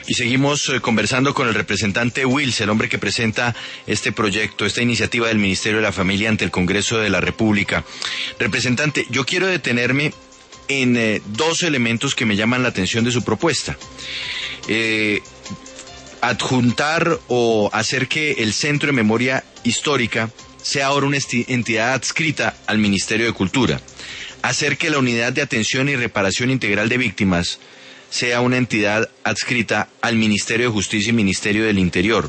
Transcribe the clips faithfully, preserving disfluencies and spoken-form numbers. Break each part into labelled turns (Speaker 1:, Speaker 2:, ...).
Speaker 1: Y seguimos eh, conversando con el representante Wills, el hombre que presenta este proyecto, esta iniciativa del Ministerio de la Familia ante el Congreso de la República. Representante, yo quiero detenerme en eh, dos elementos que me llaman la atención de su propuesta. Eh, adjuntar o hacer que el Centro de Memoria Histórica sea ahora una entidad adscrita al Ministerio de Cultura. Hacer que la Unidad de Atención y Reparación Integral de Víctimas sea una entidad adscrita al Ministerio de Justicia y Ministerio del Interior.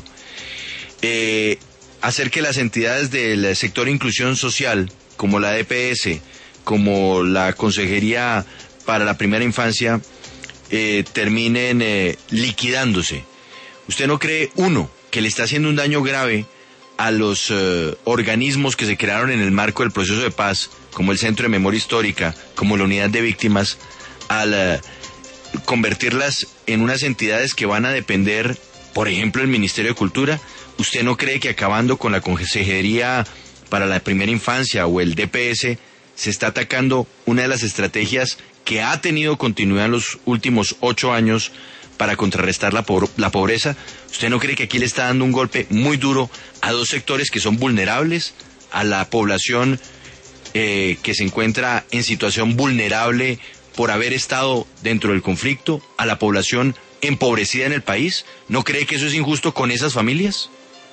Speaker 1: Eh, hacer que las entidades del sector inclusión social, como la D P S, como la Consejería para la Primera Infancia, eh, terminen eh, liquidándose. ¿Usted no cree, uno, que le está haciendo un daño grave a los eh, organismos que se crearon en el marco del proceso de paz, como el Centro de Memoria Histórica, como la Unidad de Víctimas, al eh, convertirlas en unas entidades que van a depender, por ejemplo, del Ministerio de Cultura? ¿Usted no cree que acabando con la Consejería para la Primera Infancia o el D P S se está atacando una de las estrategias que ha tenido continuidad en los últimos ocho años para contrarrestar la, po- la pobreza? ¿Usted no cree que aquí le está dando un golpe muy duro a dos sectores que son vulnerables, a la población eh, que se encuentra en situación vulnerable por haber estado dentro del conflicto, a la población empobrecida en el país? ¿No cree que eso es injusto con esas familias?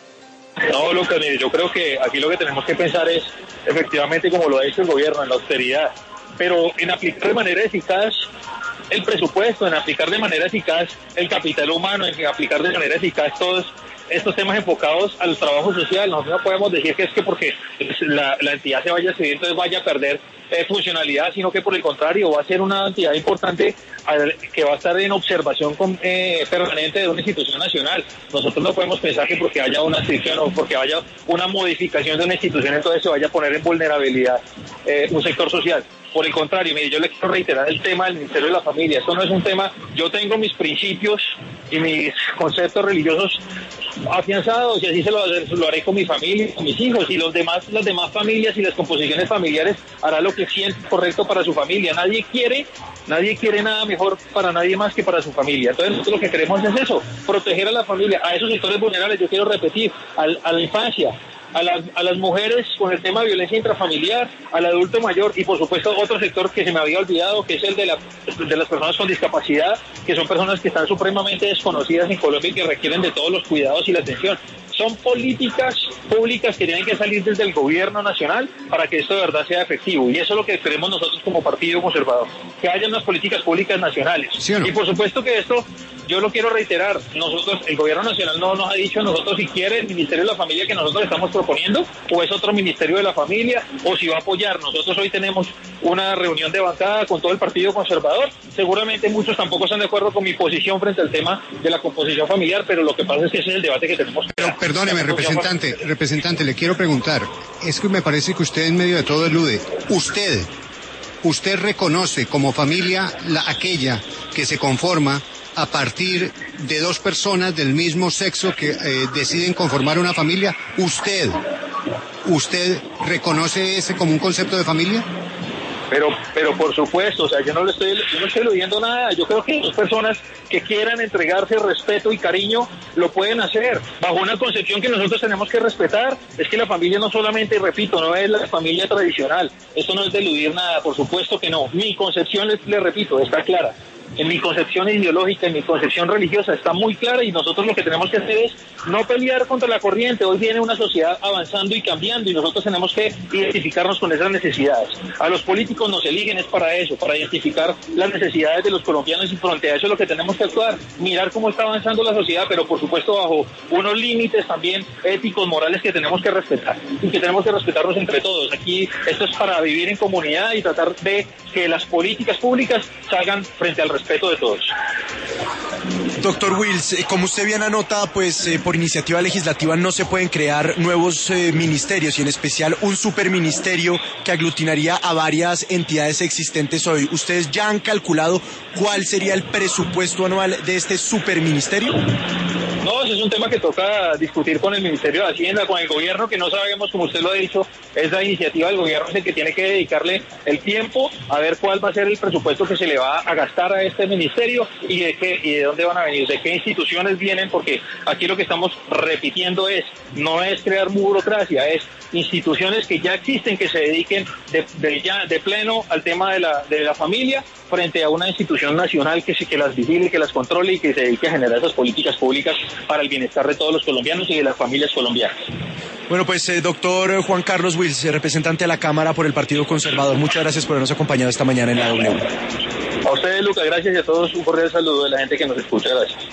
Speaker 2: No, Lucas, mire, yo creo que aquí lo que tenemos que pensar es, efectivamente, como lo ha hecho el gobierno, en la austeridad, pero en aplicar de manera eficaz el presupuesto, en aplicar de manera eficaz el capital humano, en aplicar de manera eficaz todos estos temas enfocados al trabajo social. Nosotros no podemos decir que es que porque la, la entidad se vaya a ceder, entonces vaya a perder eh, funcionalidad, sino que por el contrario va a ser una entidad importante que va a estar en observación con, eh, permanente de una institución nacional. Nosotros no podemos pensar que porque haya una restricción o porque haya una modificación de una institución, entonces se vaya a poner en vulnerabilidad eh, un sector social. Por el contrario, mire, yo le quiero reiterar el tema del Ministerio de la Familia. Esto no es un tema, yo tengo mis principios y mis conceptos religiosos afianzados, y así se lo, lo haré con mi familia, con mis hijos, y los demás, las demás familias y las composiciones familiares hará lo que siente correcto para su familia. Nadie quiere, nadie quiere nada mejor para nadie más que para su familia. Entonces nosotros lo que queremos es eso, proteger a la familia, a esos sectores vulnerables. Yo quiero repetir, al, a la infancia, A las, a las mujeres con el tema de violencia intrafamiliar, al adulto mayor, y por supuesto otro sector que se me había olvidado, que es el de, la, de las personas con discapacidad, que son personas que están supremamente desconocidas en Colombia y que requieren de todos los cuidados y la atención. Son políticas públicas que tienen que salir desde el gobierno nacional para que esto de verdad sea efectivo, y eso es lo que queremos nosotros como Partido Conservador, que haya unas políticas públicas nacionales. ¿Sí o no? Y por supuesto que esto, yo lo quiero reiterar, nosotros, el gobierno nacional no nos ha dicho a nosotros si quiere el Ministerio de la Familia que nosotros estamos proponiendo, o es otro Ministerio de la Familia, o si va a apoyar. Nosotros hoy tenemos una reunión de bancada con todo el Partido Conservador. Seguramente muchos tampoco están de acuerdo con mi posición frente al tema de la composición familiar, pero lo que pasa es que ese es el debate que tenemos que dar.
Speaker 3: Perdóneme, representante, representante, le quiero preguntar, es que me parece que usted en medio de todo elude. Usted, usted reconoce como familia la, aquella que se conforma a partir de dos personas del mismo sexo que eh, deciden conformar una familia. ¿Usted, usted reconoce ese como un concepto de familia?
Speaker 2: Pero, pero por supuesto, o sea, yo no le estoy, yo no estoy eludiendo nada. Yo creo que las personas que quieran entregarse respeto y cariño lo pueden hacer bajo una concepción que nosotros tenemos que respetar. Es que la familia no solamente, repito, no es la familia tradicional. Esto no es de eludir nada, por supuesto que no. Mi concepción, les, les repito, está clara. En mi concepción ideológica, en mi concepción religiosa está muy clara, y nosotros lo que tenemos que hacer es no pelear contra la corriente. Hoy viene una sociedad avanzando y cambiando, y nosotros tenemos que identificarnos con esas necesidades. A los políticos nos eligen es para eso, para identificar las necesidades de los colombianos, y frente a eso es lo que tenemos que actuar, mirar cómo está avanzando la sociedad, pero por supuesto bajo unos límites también éticos, morales que tenemos que respetar, y que tenemos que respetarnos entre todos. Aquí esto es para vivir en comunidad y tratar de que las políticas públicas salgan frente al respeto de todos.
Speaker 4: Doctor Wills, eh, como usted bien anota, pues eh, por iniciativa legislativa no se pueden crear nuevos eh, ministerios, y en especial un superministerio que aglutinaría a varias entidades existentes hoy. ¿Ustedes ya han calculado cuál sería el presupuesto anual de este superministerio?
Speaker 2: No, ese es un tema que toca discutir con el Ministerio de Hacienda, con el gobierno, que no sabemos, como usted lo ha dicho, es la iniciativa del gobierno, es el que tiene que dedicarle el tiempo a ver cuál va a ser el presupuesto que se le va a gastar a este ministerio y de qué y de dónde van a venir años, de qué instituciones vienen, porque aquí lo que estamos repitiendo es, no es crear burocracia, es instituciones que ya existen, que se dediquen de, de, ya, de pleno al tema de la, de la familia, frente a una institución nacional que, que las vigile, que las controle y que se dedique a generar esas políticas públicas para el bienestar de todos los colombianos y de las familias colombianas.
Speaker 4: Bueno, pues eh, doctor Juan Carlos Wills, representante de la Cámara por el Partido Conservador, muchas gracias por habernos acompañado esta mañana en la W.
Speaker 2: A ustedes, Lucas, gracias, y a todos un cordial saludo de la gente que nos escucha. Gracias.